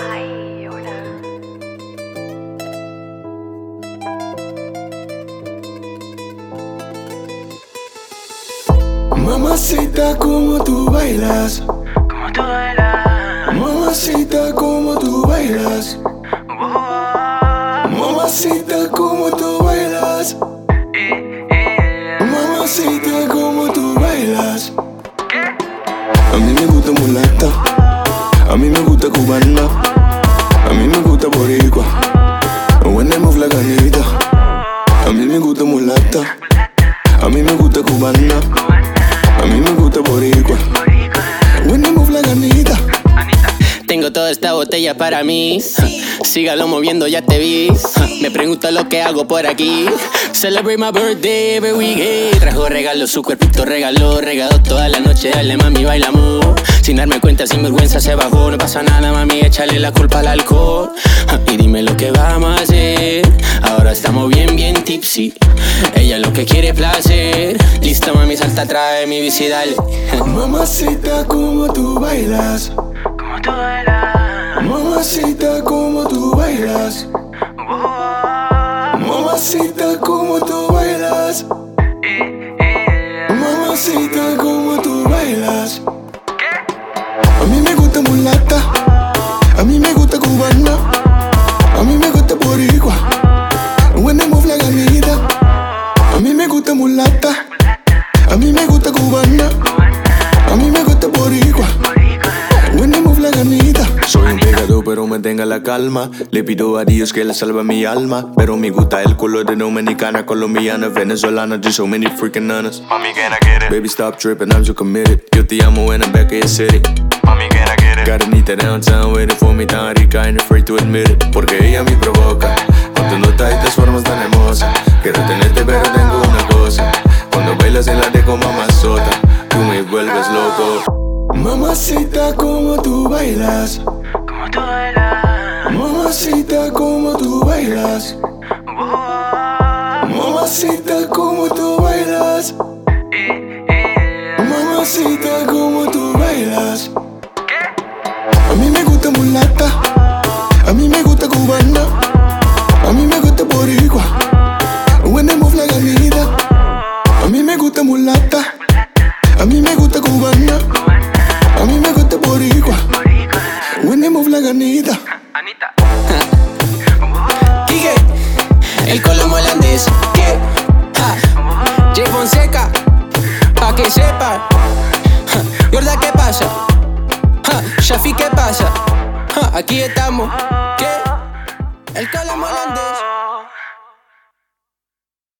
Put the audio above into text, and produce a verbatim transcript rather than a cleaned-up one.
Ay, ahora. Mamacita, como tú bailas, Como tú bailas. mamacita, como tú bailas, Oh, mamacita, como tú bailas, eh, eh. mamacita, como tú bailas. ¿Qué? A mí me gusta mulata, a mí me gusta cubana, a mí me gusta boricua, when they move like Anita. A mí me gusta mulata, a mí me gusta cubana, a mí me gusta boricua, when they move like Anita. Tengo toda esta botella para mí. Sígalo moviendo, ya te vi. Me pregunta lo que hago por aquí. Celebrate my birthday every weekend. Trajo regalos, su cuerpito regaló. Regaló toda la noche, dale mami, bailamos. Sin darme cuenta, sin vergüenza se bajó. No pasa nada mami, échale la culpa al alcohol. Y dime lo que vamos a hacer. Ahora estamos bien, bien tipsy. Ella lo que quiere es placer. Lista mami, salta, trae mi bici, dale. Mamacita, como tú bailas, Como tú bailas. mamacita, como tú bailas, Oh, mamacita, como tú bailas, eh, eh. mamacita, como tú bailas. ¿Qué? A mí me gusta mulata, a mí me gusta cubana, a mí me gusta boricua, when they move like Anita. A mí me gusta mulata, a mí me gusta cubana, a mí me gusta boricua, when they move like Anita. Soy un pecador pero mantenga la calma. Le pido a Dios que le salve mi alma. Pero me gusta el color de dominicana, colombiana, venezolana, just so many freaking nanas. Mami, can I get it? Baby, stop tripping, I'm so committed. Yo te amo when I'm back in your city. Mami, can I get it? Got Anita downtown waiting for me, tan rica and afraid to admit it. Porque ella me provoca, con tu nota y tus formas tan hermosas. Quiero tenerte pero tengo una cosa. Cuando bailas en la deco mamazota, tú me vuelves loco. Mamacita, como tú bailas, Como tú bailas. mamacita, como tú bailas, Oh, mamacita, como tú bailas, eh, eh. mamacita, como tú bailas. ¿Qué? A mí me gusta mulata, a mí me gusta cubana, a mí me gusta boricua, when they move like Anita. A mí me gusta mulata, a mí me gusta cubana, a mí me gusta boricua, when they move like Anita. Anita. Quique, el colombo holandés. ¿Qué? Ja. Jay Fonseca, pa' que sepa. Ja. Yorda, ¿qué pasa? Ja. Shafi, ¿qué pasa? Ja. Aquí estamos. ¿Qué? El colombo